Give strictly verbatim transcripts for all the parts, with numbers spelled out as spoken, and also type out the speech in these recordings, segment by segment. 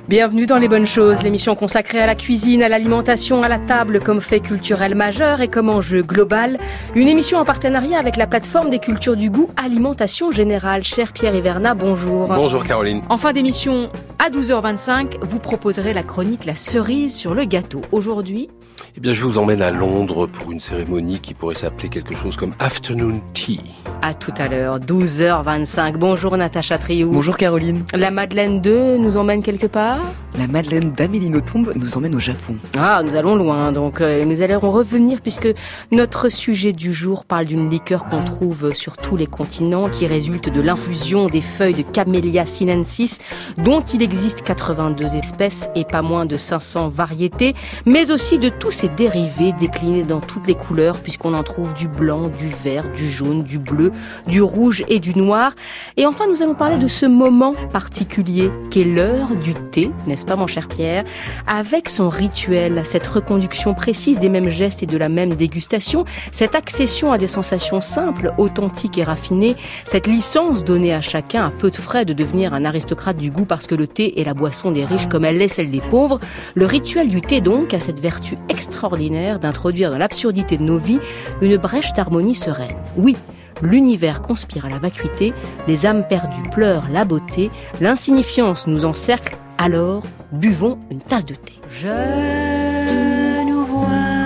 Bienvenue dans Les Bonnes Choses, l'émission consacrée à la cuisine, à l'alimentation, à la table comme fait culturel majeur et comme enjeu global. Une émission en partenariat avec la plateforme des cultures du goût Alimentation Générale. Cher Pierre Hiverna, bonjour. Bonjour Caroline. En fin d'émission, à douze heures vingt-cinq, vous proposerez la chronique La cerise sur le gâteau. Aujourd'hui, Eh bien, je vous emmène à Londres pour une cérémonie qui pourrait s'appeler quelque chose comme Afternoon Tea. à tout à l'heure, douze heures vingt-cinq. Bonjour Natacha Triou. Bonjour Caroline. La Madeleine deux nous emmène quelque part ? La Madeleine d'Amélie Nothomb nous emmène au Japon. Ah, nous allons loin, donc euh, nous allons revenir puisque notre sujet du jour parle d'une liqueur qu'on trouve sur tous les continents qui résulte de l'infusion des feuilles de Camellia sinensis dont il existe quatre-vingt-deux espèces et pas moins de cinq cents variétés, mais aussi de tous ces dérivés déclinés dans toutes les couleurs puisqu'on en trouve du blanc, du vert, du jaune, du bleu, du rouge et du noir. Et enfin, nous allons parler de ce moment particulier qu'est l'heure du thé, n'est-ce pas mon cher Pierre, avec son rituel, cette reconduction précise des mêmes gestes et de la même dégustation, cette accession à des sensations simples, authentiques et raffinées, cette licence donnée à chacun à peu de frais de devenir un aristocrate du goût parce que le thé est la boisson des riches comme elle l'est celle des pauvres. Le rituel du thé donc a cette vertu extraordinaire d'introduire dans l'absurdité de nos vies une brèche d'harmonie sereine. Oui, l'univers conspire à la vacuité, les âmes perdues pleurent la beauté, l'insignifiance nous encercle, alors buvons une tasse de thé. Je nous vois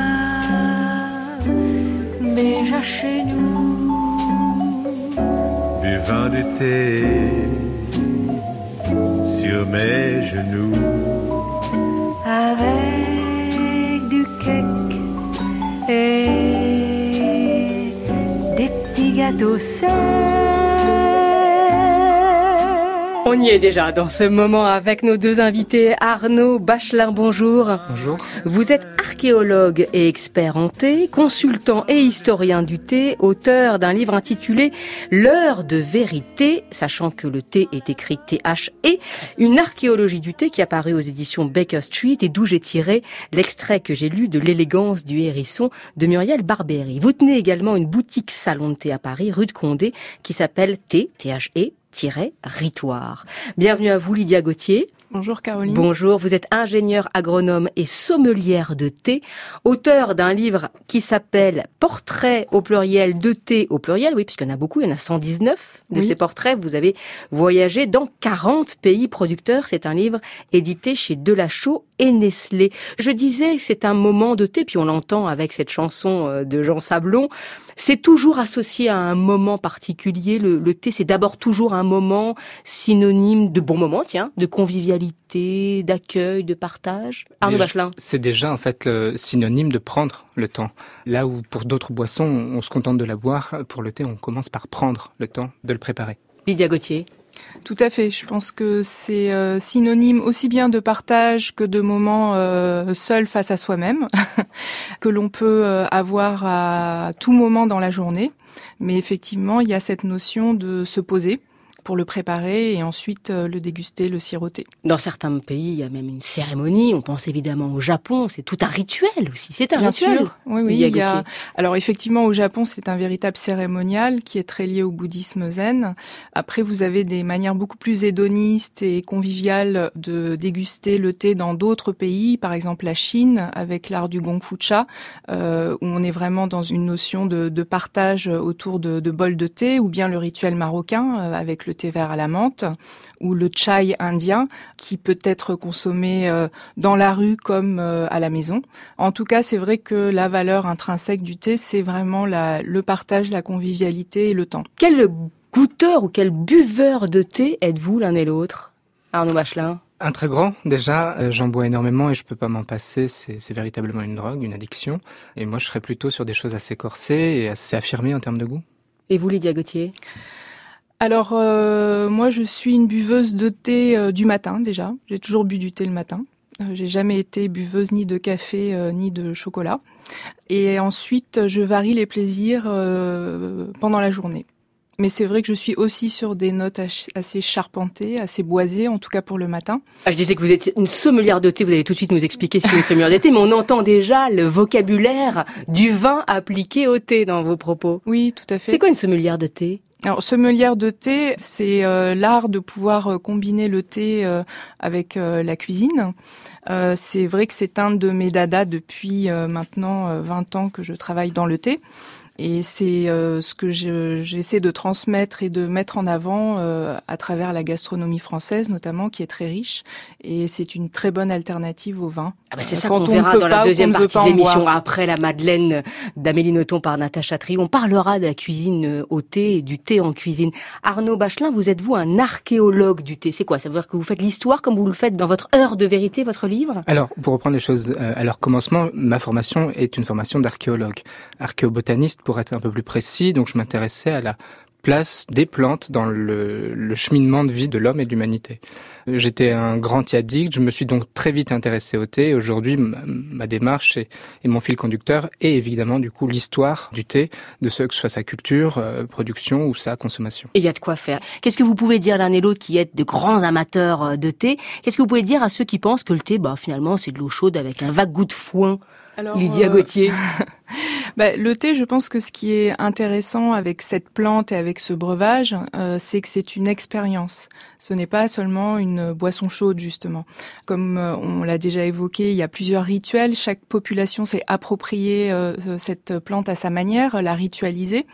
déjà chez nous, buvant du thé sur mes genoux, avec du cake et des petits gâteaux secs. On y est déjà dans ce moment avec nos deux invités. Arnaud Bachelin, bonjour. Bonjour. Vous êtes archéologue et expert en thé, consultant et historien du thé, auteur d'un livre intitulé L'heure de vérité, sachant que le thé est écrit T H E, une archéologie du thé qui apparaît aux éditions Baker Street et d'où j'ai tiré l'extrait que j'ai lu de L'élégance du hérisson de Muriel Barbery. Vous tenez également une boutique salon de thé à Paris, rue de Condé, qui s'appelle Thé, T H E, Ritoire. Bienvenue à vous Lydia Gauthier. Bonjour Caroline. Bonjour, vous êtes ingénieure agronome et sommelière de thé, auteur d'un livre qui s'appelle Portrait au pluriel de thé au pluriel, oui, puisqu'il y en a beaucoup, il y en a cent dix-neuf de Oui. ces portraits. Vous avez voyagé dans quarante pays producteurs. C'est un livre édité chez Delachaux et Nestlé. Je disais, c'est un moment de thé, puis on l'entend avec cette chanson de Jean Sablon. C'est toujours associé à un moment particulier. Le, le thé, c'est d'abord toujours un moment synonyme de bon moment, tiens, de convivialité, d'accueil, de partage. Arnaud Déjà, Bachelin. C'est déjà en fait le synonyme de prendre le temps. Là où pour d'autres boissons, on se contente de la boire, pour le thé, on commence par prendre le temps de le préparer. Lydia Gauthier. Tout à fait. Je pense que c'est euh, synonyme aussi bien de partage que de moments euh, seuls face à soi-même, que l'on peut euh, avoir à tout moment dans la journée. Mais effectivement, il y a cette notion de se poser pour le préparer et ensuite euh, le déguster, le siroter. Dans certains pays, il y a même une cérémonie. On pense évidemment au Japon. C'est tout un rituel aussi. C'est un Bien rituel. sûr. Oui, oui. Lydia Il y a... Gauthier. Alors effectivement, au Japon, c'est un véritable cérémonial qui est très lié au bouddhisme zen. Après, vous avez des manières beaucoup plus hédonistes et conviviales de déguster le thé dans d'autres pays. Par exemple, la Chine, avec l'art du gongfu-cha, euh, où on est vraiment dans une notion de, de partage autour de, de bols de thé, ou bien le rituel marocain, euh, avec le thé vert à la menthe, ou le chai indien, qui peut être consommé euh, dans la rue comme euh, à la maison. En tout cas, c'est vrai que la valeur intrinsèque du thé, c'est vraiment la, le partage, la convivialité et le temps. Quel goûteur ou quel buveur de thé êtes-vous l'un et l'autre, Arnaud Bachelin? Un très grand, déjà, euh, j'en bois énormément et je peux pas m'en passer, c'est, c'est véritablement une drogue, une addiction. Et moi, je serais plutôt sur des choses assez corsées et assez affirmées en termes de goût. Et vous, Lydia Gauthier? Alors, euh, moi, je suis une buveuse de thé euh, du matin, déjà. J'ai toujours bu du thé le matin. Euh, j'ai jamais été buveuse ni de café, euh, ni de chocolat. Et ensuite, je varie les plaisirs euh, pendant la journée. Mais c'est vrai que je suis aussi sur des notes assez charpentées, assez boisées, en tout cas pour le matin. Ah, je disais que vous êtes une sommelière de thé, vous allez tout de suite nous expliquer ce qu'est une sommelière de thé, mais on entend déjà le vocabulaire du vin appliqué au thé dans vos propos. Oui, tout à fait. C'est quoi une sommelière de thé ? Alors, sommelière de thé, c'est euh, l'art de pouvoir euh, combiner le thé euh, avec euh, la cuisine. Euh, c'est vrai que c'est un de mes dadas depuis euh, maintenant euh, vingt ans que je travaille dans le thé. Et c'est euh, ce que je, j'essaie de transmettre et de mettre en avant euh, à travers la gastronomie française, notamment, qui est très riche. Et c'est une très bonne alternative au vin. Ah bah c'est Euh, ça quand qu'on on verra peut dans la pas ou deuxième qu'on ne veut partie pas de en l'émission, boire. après la Madeleine d'Amélie Nothomb par Natacha Triou. On parlera de la cuisine au thé et du thé en cuisine. Arnaud Bachelin, vous êtes vous un archéologue du thé? C'est quoi? Ça veut dire que vous faites l'histoire comme vous le faites dans votre Heure de vérité, votre livre? Alors, pour reprendre les choses euh, à leur commencement, ma formation est une formation d'archéologue. Archéobotaniste pour être un peu plus précis, donc je m'intéressais à la place des plantes dans le, le cheminement de vie de l'homme et de l'humanité. J'étais un grand thé addict, je me suis donc très vite intéressé au thé. Aujourd'hui, ma, ma démarche et, et mon fil conducteur est évidemment du coup l'histoire du thé, de ce que ce soit sa culture, euh, production ou sa consommation. Et il y a de quoi faire. Qu'est-ce que vous pouvez dire l'un et l'autre qui êtes de grands amateurs de thé? Qu'est-ce que vous pouvez dire à ceux qui pensent que le thé, bah finalement, c'est de l'eau chaude avec un vague goût de foin? Alors, Lydia euh... Gauthier. Bah, le thé, je pense que ce qui est intéressant avec cette plante et avec ce breuvage, euh, c'est que c'est une expérience. Ce n'est pas seulement une boisson chaude, justement. Comme euh, on l'a déjà évoqué, il y a plusieurs rituels. Chaque population s'est approprié euh, cette plante à sa manière, l'a ritualisée.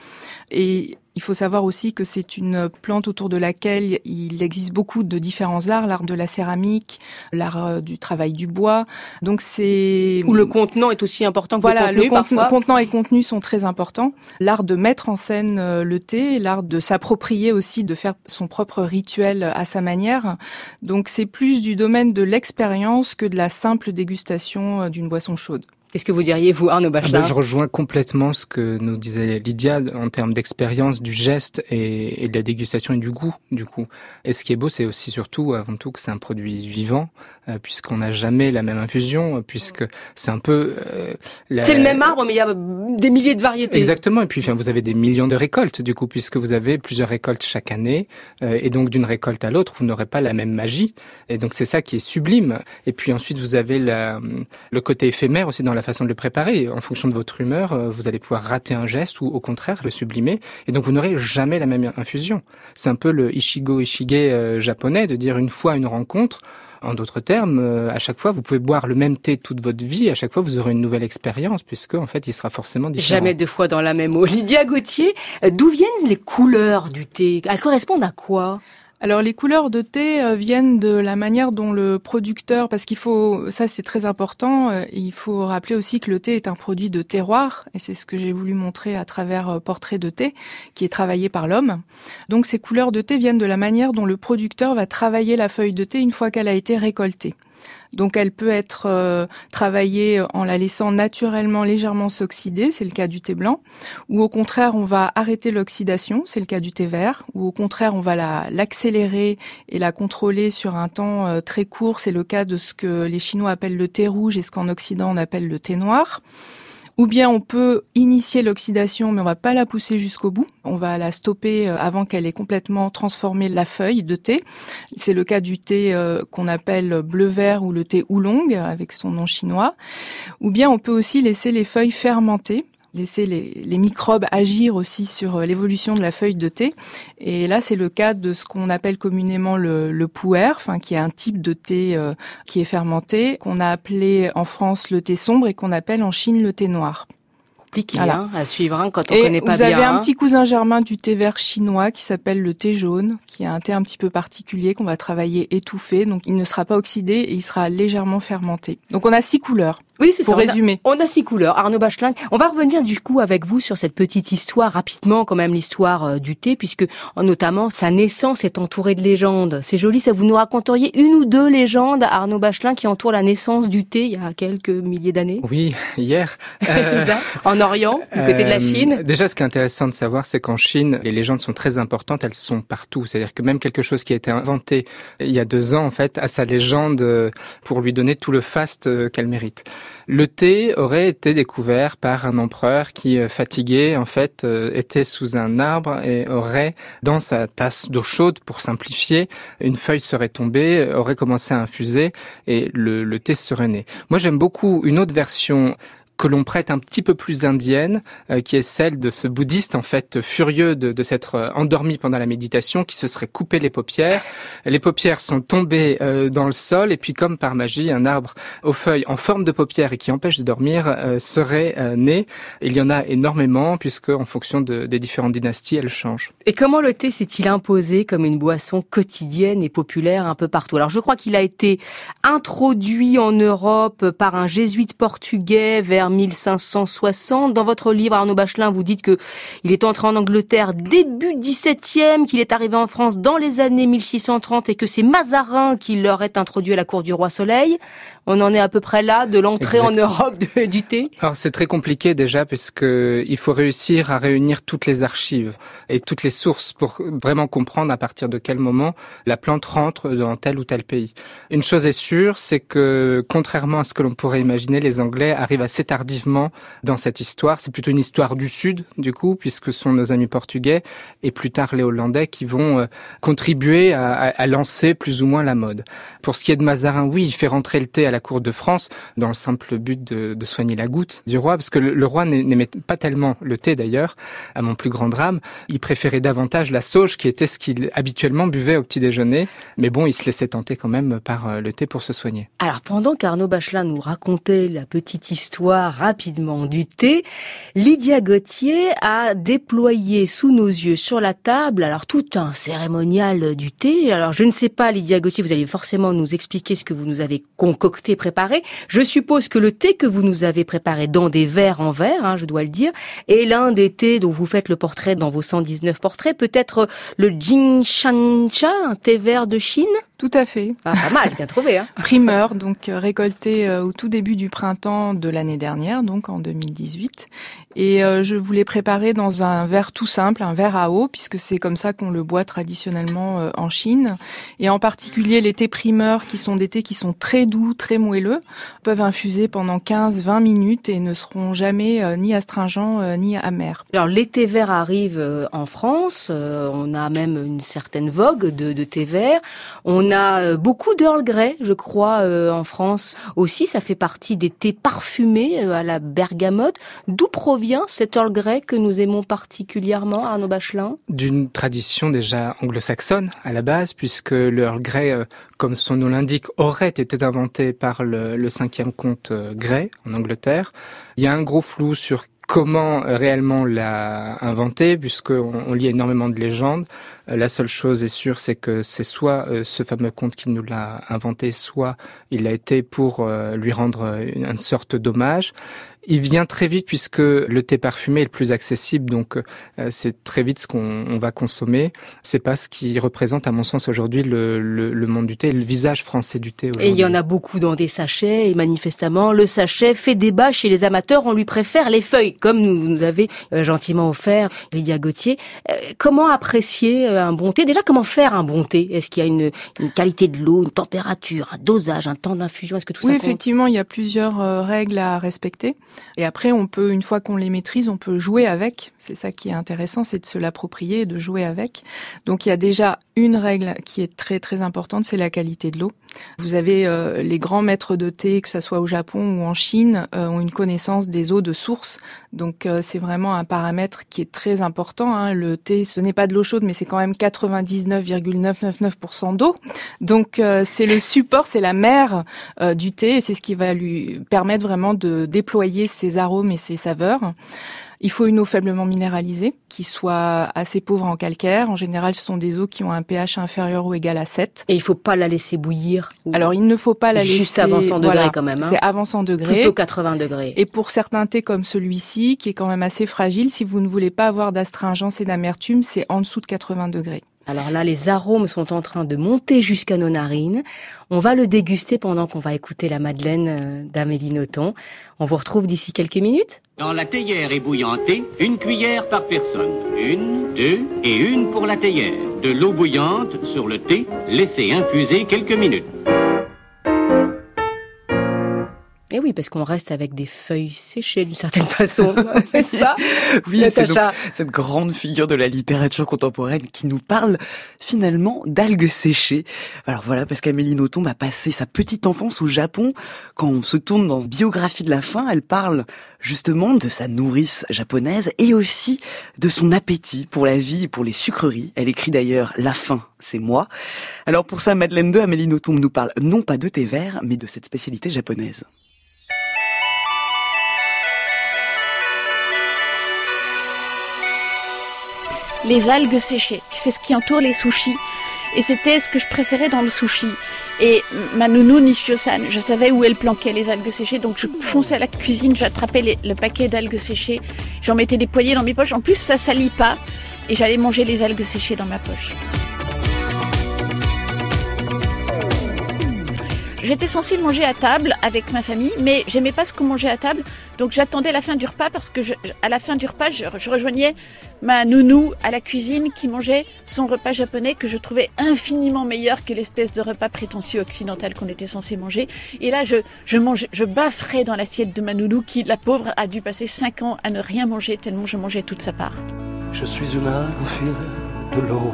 Et il faut savoir aussi que c'est une plante autour de laquelle il existe beaucoup de différents arts, l'art de la céramique, l'art du travail du bois. Donc c'est où le contenant est aussi important que voilà, le contenu, le contenant, parfois. contenant et contenu sont très importants. L'art de mettre en scène le thé, l'art de s'approprier aussi, de faire son propre rituel à sa manière. Donc c'est plus du domaine de l'expérience que de la simple dégustation d'une boisson chaude. Qu'est-ce que vous diriez, vous, Arnaud Bachelin? Ah ben, je rejoins complètement ce que nous disait Lydia en termes d'expérience, du geste et, et de la dégustation et du goût, du coup. Et ce qui est beau, c'est aussi surtout, avant tout, que c'est un produit vivant, euh, puisqu'on n'a jamais la même infusion, puisque c'est un peu... Euh, la... C'est le même arbre, mais il y a des milliers de variétés. Exactement, et puis enfin, vous avez des millions de récoltes, du coup, puisque vous avez plusieurs récoltes chaque année, euh, et donc d'une récolte à l'autre, vous n'aurez pas la même magie, et donc c'est ça qui est sublime. Et puis ensuite, vous avez la, le côté éphémère aussi dans la la façon de le préparer. En fonction de votre humeur, vous allez pouvoir rater un geste ou au contraire le sublimer. Et donc vous n'aurez jamais la même infusion. C'est un peu le Ichigo Ishige euh, japonais de dire une fois une rencontre. En d'autres termes, euh, à chaque fois, vous pouvez boire le même thé toute votre vie. Et à chaque fois, vous aurez une nouvelle expérience puisque en fait, il sera forcément différent. Jamais deux fois dans la même eau. Lydia Gauthier, d'où viennent les couleurs du thé? Elles correspondent à quoi? Alors les couleurs de thé euh, viennent de la manière dont le producteur, parce qu'il faut, ça c'est très important, euh, il faut rappeler aussi que le thé est un produit de terroir, et c'est ce que j'ai voulu montrer à travers euh, Portrait de thé, qui est travaillé par l'homme. Donc ces couleurs de thé viennent de la manière dont le producteur va travailler la feuille de thé une fois qu'elle a été récoltée. Donc elle peut être euh, travaillée en la laissant naturellement légèrement s'oxyder, c'est le cas du thé blanc, ou au contraire on va arrêter l'oxydation, c'est le cas du thé vert, ou au contraire on va la, l'accélérer et la contrôler sur un temps euh, très court, c'est le cas de ce que les Chinois appellent le thé rouge et ce qu'en Occident on appelle le thé noir. Ou bien on peut initier l'oxydation, mais on va pas la pousser jusqu'au bout. On va la stopper avant qu'elle ait complètement transformé la feuille de thé. C'est le cas du thé qu'on appelle bleu-vert ou le thé oolong, avec son nom chinois. Ou bien on peut aussi laisser les feuilles fermenter, laisser les, les microbes agir aussi sur l'évolution de la feuille de thé. Et là, c'est le cas de ce qu'on appelle communément le, le pu'er, enfin, qui est un type de thé euh, qui est fermenté, qu'on a appelé en France le thé sombre et qu'on appelle en Chine le thé noir. Compliqué, voilà. hein, à suivre hein, quand on et connaît pas vous bien. Vous avez un hein. petit cousin germain du thé vert chinois qui s'appelle le thé jaune, qui est un thé un petit peu particulier qu'on va travailler étouffé, donc il ne sera pas oxydé et il sera légèrement fermenté. Donc on a six couleurs. Oui, c'est pour ça. résumer. On a, on a six couleurs. Arnaud Bachelin, on va revenir du coup avec vous sur cette petite histoire, rapidement quand même, l'histoire euh, du thé, puisque notamment sa naissance est entourée de légendes. C'est joli, ça vous nous raconteriez une ou deux légendes, Arnaud Bachelin, qui entourent la naissance du thé il y a quelques milliers d'années? Oui, hier. Euh, c'est ça, en Orient, du côté de la Chine. Euh, déjà, ce qui est intéressant de savoir, c'est qu'en Chine, les légendes sont très importantes, elles sont partout. C'est-à-dire que même quelque chose qui a été inventé il y a deux ans, en fait, a sa légende pour lui donner tout le faste qu'elle mérite. Le thé aurait été découvert par un empereur qui, fatigué, en fait, était sous un arbre et aurait, dans sa tasse d'eau chaude, pour simplifier, une feuille serait tombée, aurait commencé à infuser et le, le thé serait né. Moi, j'aime beaucoup une autre version que l'on prête un petit peu plus indienne, euh, qui est celle de ce bouddhiste en fait furieux de, de s'être endormi pendant la méditation, qui se serait coupé les paupières. Les paupières sont tombées euh, dans le sol et puis comme par magie, un arbre aux feuilles en forme de paupières et qui empêche de dormir euh, serait euh, né. Il y en a énormément puisque en fonction de, des différentes dynasties, elles changent. Et comment le thé s'est-il imposé comme une boisson quotidienne et populaire un peu partout? Alors je crois qu'il a été introduit en Europe par un jésuite portugais vers mille cinq cent soixante. Dans votre livre, Arnaud Bachelin, vous dites que il est entré en Angleterre début dix-septième, qu'il est arrivé en France dans les années mille six cent trente et que c'est Mazarin qui l'aurait introduit à la cour du roi Soleil. On en est à peu près là de l'entrée Exactement. en Europe de, du thé. Alors c'est très compliqué déjà parce que il faut réussir à réunir toutes les archives et toutes les sources pour vraiment comprendre à partir de quel moment la plante rentre dans tel ou tel pays. Une chose est sûre, c'est que contrairement à ce que l'on pourrait imaginer, les Anglais arrivent assez tardivement dans cette histoire. C'est plutôt une histoire du Sud du coup, puisque ce sont nos amis portugais et plus tard les Hollandais qui vont euh, contribuer à, à, à lancer plus ou moins la mode. Pour ce qui est de Mazarin, oui, il fait rentrer le thé à la cour de France dans le simple but de, de soigner la goutte du roi, parce que le, le roi n'aimait pas tellement le thé d'ailleurs, à mon plus grand drame. Il préférait davantage la sauge qui était ce qu'il habituellement buvait au petit déjeuner, mais bon, il se laissait tenter quand même par le thé pour se soigner. Alors pendant qu'Arnaud Bachelin nous racontait la petite histoire rapidement du thé, Lydia Gauthier a déployé sous nos yeux sur la table alors tout un cérémonial du thé. Alors je ne sais pas, Lydia Gauthier, vous allez forcément nous expliquer ce que vous nous avez concocté, préparé. Je suppose que le thé que vous nous avez préparé dans des verres en verre, hein, je dois le dire, est l'un des thés dont vous faites le portrait dans vos cent dix-neuf portraits, peut-être le Jinshancha, un thé vert de Chine? Tout à fait. Ah, pas mal, bien trouvé. Hein. Primeur, donc récolté euh, au tout début du printemps de l'année dernière, donc en deux mille dix-huit. Et euh, je voulais préparer dans un verre tout simple, un verre à eau, puisque c'est comme ça qu'on le boit traditionnellement euh, en Chine. Et en particulier les thés primeurs, qui sont des thés qui sont très doux, très moelleux, peuvent infuser pendant quinze à vingt minutes et ne seront jamais euh, ni astringents euh, ni amers. Alors les thés verts arrivent euh, en France, euh, on a même une certaine vogue de, de thés verts. On On a beaucoup d'Earl Grey, je crois, euh, en France aussi. Ça fait partie des thés parfumés euh, à la bergamote. D'où provient cet Earl Grey que nous aimons particulièrement, Arnaud Bachelin? D'une tradition déjà anglo-saxonne à la base, puisque le Earl Grey, euh, comme son nom l'indique, aurait été inventé par le, le cinquième comte euh, Grey en Angleterre. Il y a un gros flou sur comment réellement l'a inventé, puisqu'on on lit énormément de légendes. La seule chose est sûre, c'est que c'est soit euh, ce fameux conte qui nous l'a inventé, soit il a été pour euh, lui rendre une, une sorte d'hommage. Il vient très vite puisque le thé parfumé est le plus accessible, donc euh, c'est très vite ce qu'on on va consommer. C'est pas ce qui représente, à mon sens, aujourd'hui le, le, le monde du thé, le visage français du thé aujourd'hui. Et il y en a beaucoup dans des sachets, et manifestement, le sachet fait débat chez les amateurs. On lui préfère les feuilles, comme nous nous avez euh, gentiment offert, Lydia Gauthier. Euh, comment apprécier euh, un bon thé? Déjà, comment faire un bon thé? Est-ce qu'il y a une, une qualité de l'eau, une température, un dosage, un temps d'infusion? Est-ce que tout oui, ça compte? Effectivement, il y a plusieurs euh, règles à respecter. Et après, on peut, une fois qu'on les maîtrise, on peut jouer avec. C'est ça qui est intéressant, c'est de se l'approprier et de jouer avec. Donc, il y a déjà une règle qui est très très importante, c'est la qualité de l'eau. Vous avez euh, les grands maîtres de thé, que ça soit au Japon ou en Chine, euh, ont une connaissance des eaux de source. Donc, euh, c'est vraiment un paramètre qui est très important. Hein. Le thé, ce n'est pas de l'eau chaude, mais c'est quand même quatre-vingt-dix-neuf virgule neuf cent quatre-vingt-dix-neuf pour cent d'eau. Donc, euh, c'est le support, c'est la mère euh, du thé, et c'est ce qui va lui permettre vraiment de déployer ses arômes et ses saveurs. Il faut une eau faiblement minéralisée, qui soit assez pauvre en calcaire. En général, ce sont des eaux qui ont un pH inférieur ou égal à sept. Et il ne faut pas la laisser bouillir? Alors, il ne faut pas la laisser... Juste avant cent degrés, voilà, quand même. Hein. C'est avant cent degrés. Plutôt quatre-vingts degrés. Et pour certains thés comme celui-ci, qui est quand même assez fragile, si vous ne voulez pas avoir d'astringence et d'amertume, c'est en dessous de quatre-vingts degrés. Alors là, les arômes sont en train de monter jusqu'à nos narines. On va le déguster pendant qu'on va écouter la Madeleine d'Amélie Nothomb. On vous retrouve d'ici quelques minutes. Dans la théière ébouillantée, une cuillère par personne. Une, deux et une pour la théière. De l'eau bouillante sur le thé, laissez infuser quelques minutes. Et oui, parce qu'on reste avec des feuilles séchées d'une certaine façon, n'est-ce pas? Oui, c'est donc Natacha. cette grande figure de la littérature contemporaine qui nous parle finalement d'algues séchées. Alors voilà, parce qu'Amélie Nothomb a passé sa petite enfance au Japon. Quand on se tourne dans Biographie de la faim, elle parle justement de sa nourrice japonaise et aussi de son appétit pour la vie et pour les sucreries. Elle écrit d'ailleurs « La faim, c'est moi ». Alors pour ça, Madeleine deux, Amélie Nothomb nous parle non pas de thé vert, mais de cette spécialité japonaise. Les algues séchées, c'est ce qui entoure les sushis. Et c'était ce que je préférais dans le sushi. Et ma nounou Nishio-san, je savais où elle planquait les algues séchées, donc je fonçais à la cuisine, j'attrapais les, le paquet d'algues séchées, j'en mettais des poignées dans mes poches. En plus, ça salit pas, et j'allais manger les algues séchées dans ma poche. J'étais censée manger à table avec ma famille, mais j'aimais pas ce qu'on mangeait à table, donc j'attendais la fin du repas parce que je, à la fin du repas, je, je rejoignais ma nounou à la cuisine qui mangeait son repas japonais que je trouvais infiniment meilleur que l'espèce de repas prétentieux occidental qu'on était censé manger. Et là, je, je mangeais, je bafferais dans l'assiette de ma nounou qui, la pauvre, a dû passer cinq ans à ne rien manger tellement je mangeais toute sa part. Je suis une algue au fil de l'eau.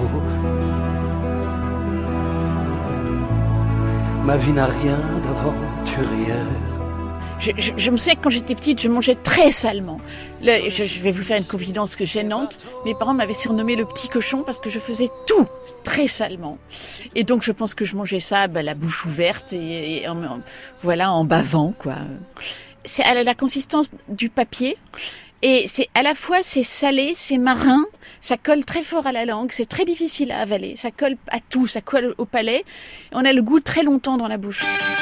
Ma vie n'a rien d'aventurière. Je, je, je me souviens que quand j'étais petite, je mangeais très salement. Le, je, je vais vous faire une confidence gênante. Mes parents m'avaient surnommé le petit cochon parce que je faisais tout très salement. Et donc je pense que je mangeais ça bah, la bouche ouverte et, et en, en, voilà, en bavant, quoi. C'est à la consistance du papier. Et c'est à la fois c'est salé, c'est marin, ça colle très fort à la langue, c'est très difficile à avaler, ça colle à tout, ça colle au palais. On a le goût très longtemps dans la bouche.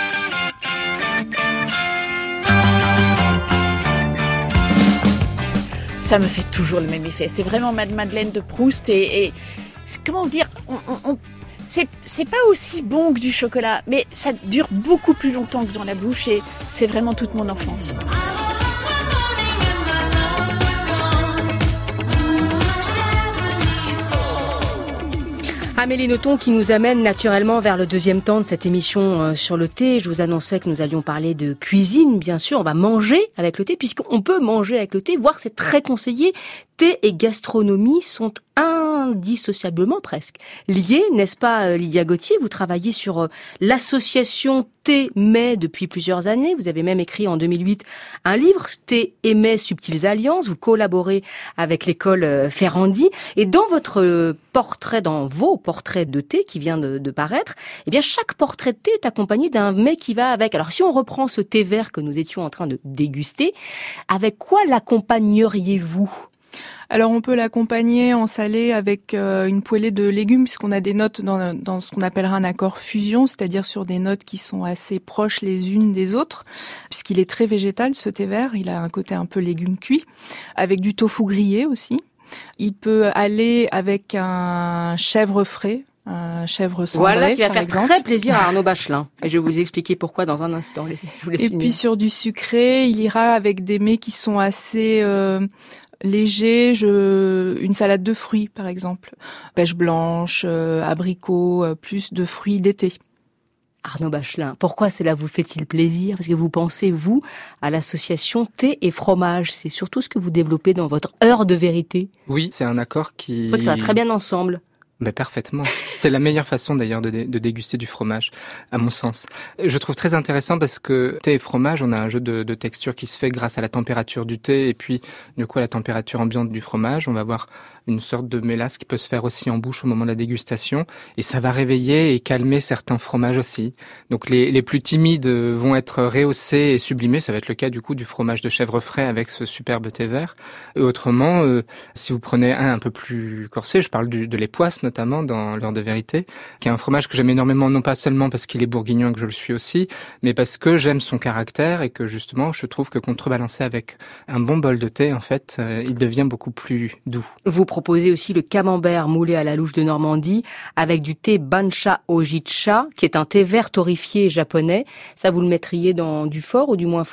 Ça me fait toujours le même effet. C'est vraiment Madeleine de Proust et, et comment dire, on, on, on, c'est, c'est pas aussi bon que du chocolat, mais ça dure beaucoup plus longtemps que dans la bouche et c'est vraiment toute mon enfance. Amélie Nothomb qui nous amène naturellement vers le deuxième temps de cette émission sur le thé. Je vous annonçais que nous allions parler de cuisine, bien sûr. On va manger avec le thé, puisqu'on peut manger avec le thé, voire c'est très conseillé. Thé et gastronomie sont indissociablement presque liés, n'est-ce pas Lydia Gauthier? Vous travaillez sur l'association Thé Mets depuis plusieurs années. Vous avez même écrit en deux mille huit un livre, Thé et Mets, Subtiles Alliances. Vous collaborez avec l'école Ferrandi. Et dans votre portrait, dans vos portraits de thé qui vient de, de paraître, eh bien chaque portrait de thé est accompagné d'un mets qui va avec. Alors si on reprend ce thé vert que nous étions en train de déguster, avec quoi l'accompagneriez-vous? Alors on peut l'accompagner en salé avec euh, une poêlée de légumes puisqu'on a des notes dans, dans ce qu'on appellera un accord fusion, c'est-à-dire sur des notes qui sont assez proches les unes des autres, puisqu'il est très végétal ce thé vert, il a un côté un peu légumes cuits, avec du tofu grillé aussi. Il peut aller avec un chèvre frais, un chèvre cendré, voilà, qui va faire exemple. Très plaisir à Arnaud Bachelin. Et je vais vous expliquer pourquoi dans un instant. Je vous laisse Et finir. puis sur du sucré, il ira avec des mets qui sont assez euh, légers. Je, une salade de fruits, par exemple, pêche blanche, euh, abricots, euh, plus de fruits d'été. Arnaud Bachelin, pourquoi cela vous fait-il plaisir? Parce que vous pensez, vous, à l'association thé et fromage. C'est surtout ce que vous développez dans votre heure de vérité. Oui, c'est un accord qui... Je crois que ça va très bien ensemble. Mais parfaitement. C'est la meilleure façon d'ailleurs de, dé- de déguster du fromage, à mon sens. Je trouve très intéressant parce que thé et fromage, on a un jeu de, de texture qui se fait grâce à la température du thé et puis du coup à la température ambiante du fromage. On va avoir une sorte de mélasse qui peut se faire aussi en bouche au moment de la dégustation et ça va réveiller et calmer certains fromages aussi. Donc les, les plus timides vont être rehaussés et sublimés. Ça va être le cas du coup du fromage de chèvre frais avec ce superbe thé vert. Et autrement, euh, si vous prenez un un peu plus corsé, je parle du, de l'époisse notamment dans l'heure de vérité, qui est un fromage que j'aime énormément, non pas seulement parce qu'il est bourguignon et que je le suis aussi, mais parce que j'aime son caractère et que justement je trouve que contrebalancé avec un bon bol de thé, en fait, euh, il devient beaucoup plus doux. Vous proposez aussi le camembert moulé à la louche de Normandie avec du thé Bancha Ojicha, qui est un thé vert torréfié japonais. Ça, vous le mettriez dans du fort ou du moins fort?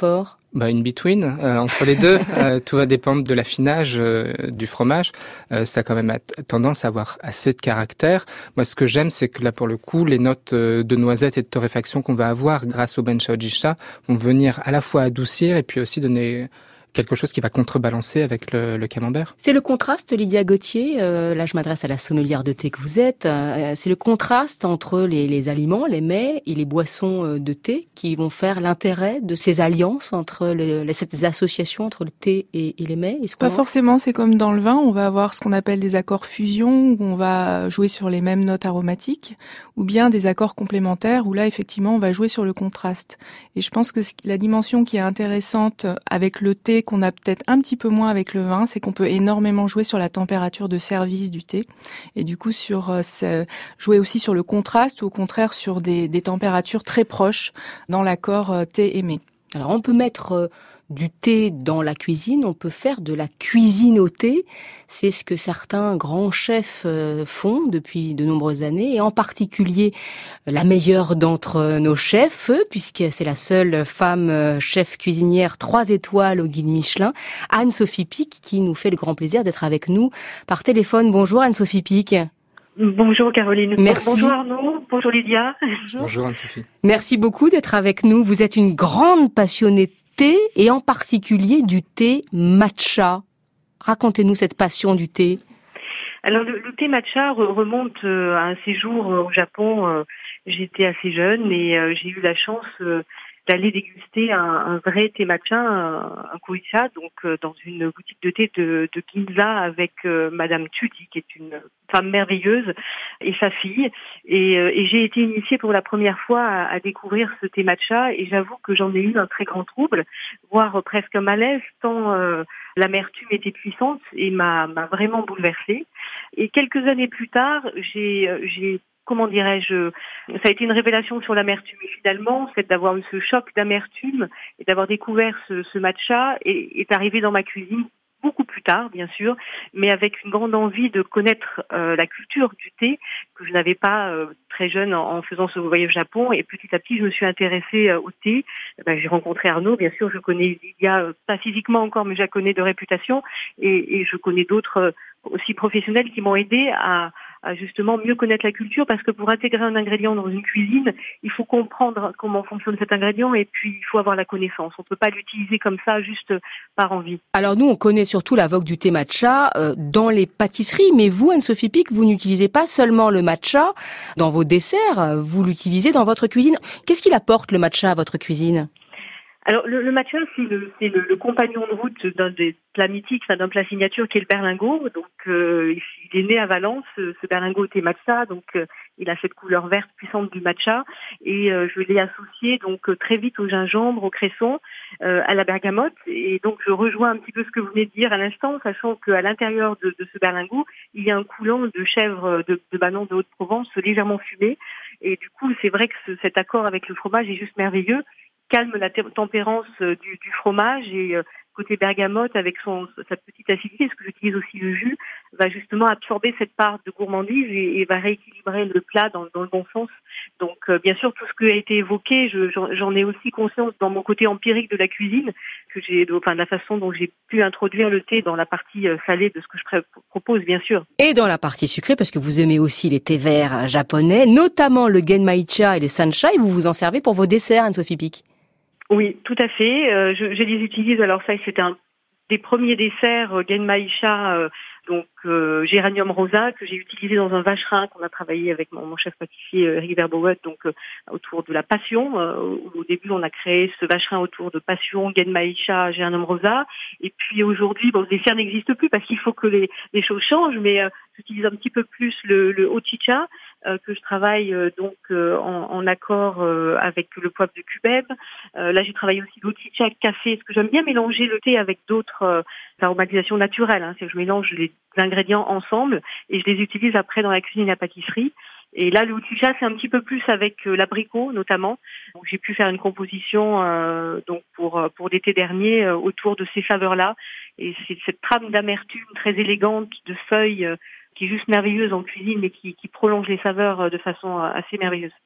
Bah, in between, euh, entre les deux, euh, tout va dépendre de l'affinage euh, du fromage. Euh, ça a quand même a t- tendance à avoir assez de caractère. Moi, ce que j'aime, c'est que là, pour le coup, les notes euh, de noisettes et de torréfaction qu'on va avoir grâce au benchaojisha vont venir à la fois adoucir et puis aussi donner quelque chose qui va contrebalancer avec le, le camembert. C'est le contraste, Lydia Gauthier, euh, là je m'adresse à la sommelière de thé que vous êtes, euh, c'est le contraste entre les, les aliments, les mets et les boissons euh, de thé qui vont faire l'intérêt de ces alliances entre les, les, ces associations entre le thé et, et les mets. Est-ce qu'on Pas a... forcément, c'est comme dans le vin, on va avoir ce qu'on appelle des accords fusion, où on va jouer sur les mêmes notes aromatiques, ou bien des accords complémentaires, où là effectivement on va jouer sur le contraste. Et je pense que la dimension qui est intéressante avec le thé, qu'on a peut-être un petit peu moins avec le vin, c'est qu'on peut énormément jouer sur la température de service du thé et du coup sur euh, jouer aussi sur le contraste ou au contraire sur des, des températures très proches dans l'accord euh, thé et mets. Alors on peut mettre euh, du thé dans la cuisine, on peut faire de la cuisine au thé. C'est ce que certains grands chefs euh, font depuis de nombreuses années, et en particulier la meilleure d'entre nos chefs, puisque c'est la seule femme euh, chef cuisinière trois étoiles au guide Michelin, Anne-Sophie Pic, qui nous fait le grand plaisir d'être avec nous par téléphone. Bonjour Anne-Sophie Pic. Bonjour Caroline. Merci. Bonjour Arnaud. Bonjour Lydia. Bonjour, Bonjour Anne-Sophie. Merci beaucoup d'être avec nous. Vous êtes une grande passionnée de thé et en particulier du thé matcha. Racontez-nous cette passion du thé. Alors le, le thé matcha remonte euh, à un séjour euh, au Japon. Euh, j'étais assez jeune et euh, j'ai eu la chance euh, d'aller déguster un, un vrai thé matcha, un, un kombucha, donc euh, dans une boutique de thé de, de Ginza avec euh, Madame Tudi, qui est une femme merveilleuse, et sa fille. Et, euh, et j'ai été initiée pour la première fois à, à découvrir ce thé matcha, et j'avoue que j'en ai eu un très grand trouble, voire euh, presque un malaise, tant euh, l'amertume était puissante et m'a, m'a vraiment bouleversée. Et quelques années plus tard, j'ai, euh, j'ai comment dirais-je, ça a été une révélation sur l'amertume. Et finalement, c'est d'avoir eu ce choc d'amertume et d'avoir découvert ce, ce matcha et est arrivé dans ma cuisine beaucoup plus tard, bien sûr, mais avec une grande envie de connaître euh, la culture du thé que je n'avais pas euh, très jeune en, en faisant ce voyage au Japon. Et petit à petit, je me suis intéressée euh, au thé. Eh ben, j'ai rencontré Arnaud, bien sûr, je connais Lydia, euh, pas physiquement encore, mais je la connais de réputation. Et, et je connais d'autres euh, aussi professionnels qui m'ont aidé à à justement mieux connaître la culture, parce que pour intégrer un ingrédient dans une cuisine, il faut comprendre comment fonctionne cet ingrédient et puis il faut avoir la connaissance. On ne peut pas l'utiliser comme ça juste par envie. Alors nous, on connaît surtout la vogue du thé matcha euh, dans les pâtisseries, mais vous, Anne-Sophie Pic, vous n'utilisez pas seulement le matcha dans vos desserts, vous l'utilisez dans votre cuisine. Qu'est-ce qu'il apporte le matcha à votre cuisine ? Alors le, le matcha, c'est, le, c'est le, le compagnon de route d'un des plats mythiques, enfin, d'un plat signature qui est le berlingot. Donc euh, il est né à Valence, ce berlingot au thé matcha, donc euh, il a cette couleur verte puissante du matcha, et euh, je l'ai associé donc euh, très vite au gingembre, au cresson, euh, à la bergamote. Et donc je rejoins un petit peu ce que vous venez de dire à l'instant, sachant qu'à l'intérieur de, de ce berlingot, il y a un coulant de chèvre de, de Banon de Haute-Provence légèrement fumé. Et du coup, c'est vrai que ce, cet accord avec le fromage est juste merveilleux. Calme la te- tempérance euh, du, du fromage, et euh, côté bergamote avec son sa petite acidité, parce que j'utilise aussi le jus, va justement absorber cette part de gourmandise et, et va rééquilibrer le plat dans, dans le bon sens. Donc euh, bien sûr, tout ce qui a été évoqué, je, j'en, j'en ai aussi conscience dans mon côté empirique de la cuisine, que j'ai, enfin de la façon dont j'ai pu introduire le thé dans la partie euh, salée de ce que je pré- propose, bien sûr. Et dans la partie sucrée, parce que vous aimez aussi les thés verts japonais, notamment le genmaicha et le sanchai, vous vous en servez pour vos desserts, Anne-Sophie Pic. Oui, tout à fait. Euh, je, je les utilise. Alors ça, c'était un des premiers desserts euh, genmaicha, euh, donc euh, géranium rosa, que j'ai utilisé dans un vacherin qu'on a travaillé avec mon, mon chef pâtissier euh, Eric Verbauet, donc euh, autour de la passion. Euh, au début, on a créé ce vacherin autour de passion, genmaicha, géranium rosa. Et puis aujourd'hui, bon, le dessert n'existe plus parce qu'il faut que les, les choses changent, mais euh, j'utilise un petit peu plus le, le hochicha, Euh, que je travaille euh, donc euh, en, en accord euh, avec le poivre de cubeb. Euh, là, j'ai travaillé aussi l'oticha café, parce que j'aime bien mélanger le thé avec d'autres euh, aromatisations naturelles. Hein, c'est que je mélange les ingrédients ensemble et je les utilise après dans la cuisine et la pâtisserie. Et là, le oticha, c'est un petit peu plus avec euh, l'abricot, notamment. Donc, j'ai pu faire une composition euh, donc pour pour l'été dernier euh, autour de ces saveurs-là. Et c'est cette trame d'amertume très élégante de feuilles euh, qui est juste merveilleuse en cuisine, mais qui, qui prolonge les saveurs de façon assez merveilleuse.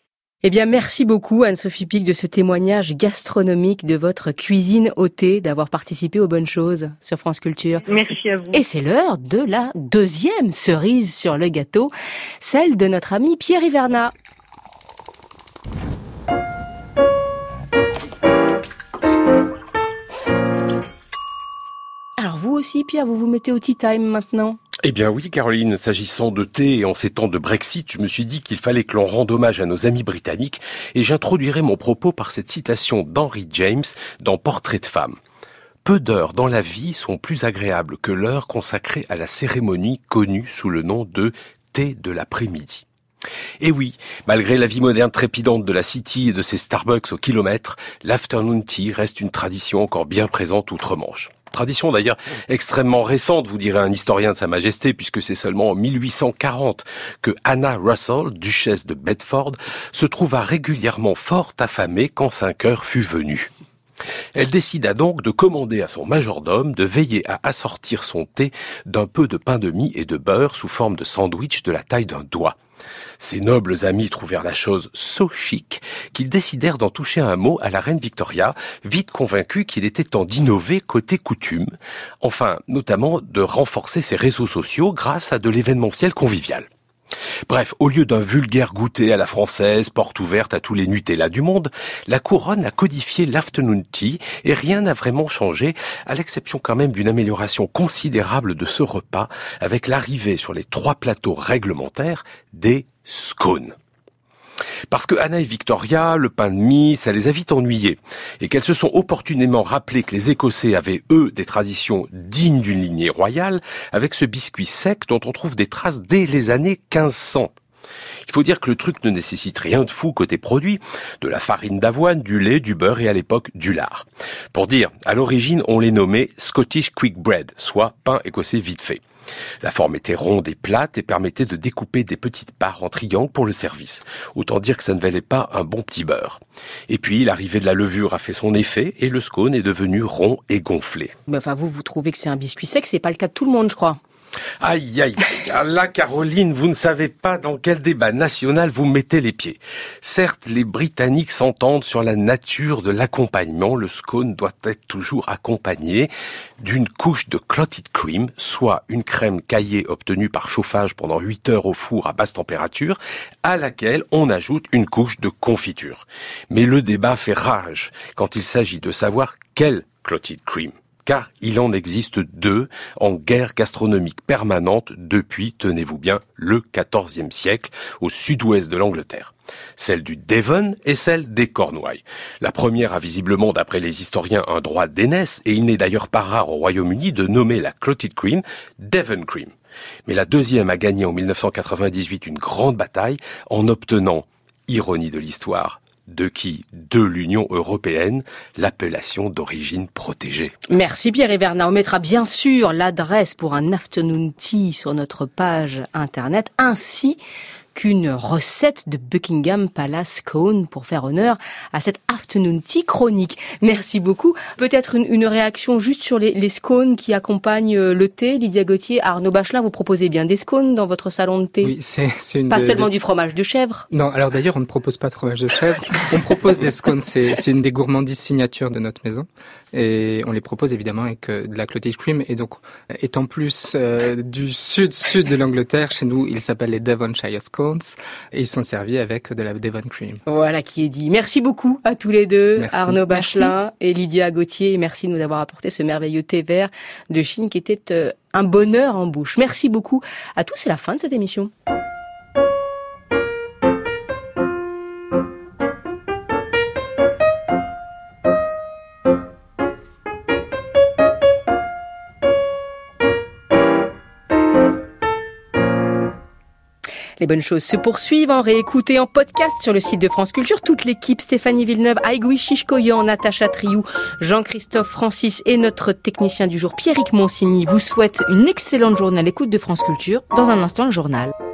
Eh bien, merci beaucoup Anne-Sophie Pic de ce témoignage gastronomique de votre cuisine au thé, d'avoir participé aux bonnes choses sur France Culture. Merci à vous. Et c'est l'heure de la deuxième cerise sur le gâteau, celle de notre ami Pierre Hivernat. Alors vous aussi, Pierre, vous vous mettez au tea time maintenant ? Eh bien oui, Caroline, s'agissant de thé et en ces temps de Brexit, je me suis dit qu'il fallait que l'on rende hommage à nos amis britanniques et j'introduirai mon propos par cette citation d'Henry James dans Portrait de femme. Peu d'heures dans la vie sont plus agréables que l'heure consacrée à la cérémonie connue sous le nom de thé de l'après-midi. Et oui, malgré la vie moderne trépidante de la City et de ses Starbucks au kilomètre, l'afternoon tea reste une tradition encore bien présente outre-Manche. Tradition d'ailleurs extrêmement récente, vous direz un historien de Sa Majesté, puisque c'est seulement en mille huit cent quarante que Anna Russell, duchesse de Bedford, se trouva régulièrement fort affamée quand cinq heures fut venue. Elle décida donc de commander à son majordome de veiller à assortir son thé d'un peu de pain de mie et de beurre sous forme de sandwich de la taille d'un doigt. Ses nobles amis trouvèrent la chose so chic qu'ils décidèrent d'en toucher un mot à la reine Victoria, vite convaincue qu'il était temps d'innover côté coutume, enfin notamment de renforcer ses réseaux sociaux grâce à de l'événementiel convivial. Bref, au lieu d'un vulgaire goûter à la française, porte ouverte à tous les Nutella du monde, la couronne a codifié l'afternoon tea et rien n'a vraiment changé, à l'exception quand même d'une amélioration considérable de ce repas avec l'arrivée sur les trois plateaux réglementaires des scones. Parce que Anna et Victoria, le pain de mie, ça les a vite ennuyés, et qu'elles se sont opportunément rappelées que les Écossais avaient, eux, des traditions dignes d'une lignée royale, avec ce biscuit sec dont on trouve des traces dès les années quinze cents. Il faut dire que le truc ne nécessite rien de fou côté produit, de la farine d'avoine, du lait, du beurre et à l'époque du lard. Pour dire, à l'origine, on les nommait Scottish Quick Bread, soit pain écossais vite fait. La forme était ronde et plate et permettait de découper des petites parts en triangle pour le service. Autant dire que ça ne valait pas un bon petit beurre. Et puis, l'arrivée de la levure a fait son effet et le scone est devenu rond et gonflé. Mais enfin, vous, vous trouvez que c'est un biscuit sec, c'est pas le cas de tout le monde, je crois. Aïe, aïe, aïe. Là, Caroline, vous ne savez pas dans quel débat national vous mettez les pieds. Certes, les Britanniques s'entendent sur la nature de l'accompagnement. Le scone doit être toujours accompagné d'une couche de clotted cream, soit une crème caillée obtenue par chauffage pendant huit heures au four à basse température, à laquelle on ajoute une couche de confiture. Mais le débat fait rage quand il s'agit de savoir quelle clotted cream. Car il en existe deux en guerre gastronomique permanente depuis, tenez-vous bien, le quatorzième siècle, au sud-ouest de l'Angleterre. Celle du Devon et celle des Cornouailles. La première a visiblement, d'après les historiens, un droit d'aînesse, et il n'est d'ailleurs pas rare au Royaume-Uni de nommer la clotted cream Devon cream. Mais la deuxième a gagné en mille neuf cent quatre-vingt-dix-huit une grande bataille en obtenant, ironie de l'histoire, de qui, de l'Union européenne, l'appellation d'origine protégée. Merci Pierre Hivernat. On mettra bien sûr l'adresse pour un afternoon tea sur notre page internet, ainsi qu'une recette de Buckingham Palace Scone pour faire honneur à cette afternoon tea chronique. Merci beaucoup. Peut-être une, une réaction juste sur les, les scones qui accompagnent le thé. Lydia Gauthier, Arnaud Bachelin, vous proposez bien des scones dans votre salon de thé? Oui, c'est, c'est une Pas de, seulement de... du fromage de chèvre. Non, alors d'ailleurs, on ne propose pas de fromage de chèvre. On propose des scones. C'est, c'est une des gourmandises signatures de notre maison. Et on les propose évidemment avec de la clotted cream. Et donc, étant plus euh, du sud-sud de l'Angleterre, chez nous, ils s'appellent les Devonshire Scones. Et ils sont servis avec de la Devon cream. Voilà qui est dit. Merci beaucoup à tous les deux, merci. Arnaud Bachelin Merci. et Lydia Gauthier. Merci de nous avoir apporté ce merveilleux thé vert de Chine qui était euh, un bonheur en bouche. Merci beaucoup à tous. C'est la fin de cette émission. Les bonnes choses se poursuivent en réécouter en podcast sur le site de France Culture. Toute l'équipe, Stéphanie Villeneuve, Aïgoui Chichkoyan, Natacha Triou, Jean-Christophe Francis et notre technicien du jour, Pierrick Monsigny, vous souhaite une excellente journée à l'écoute de France Culture. Dans un instant, le journal.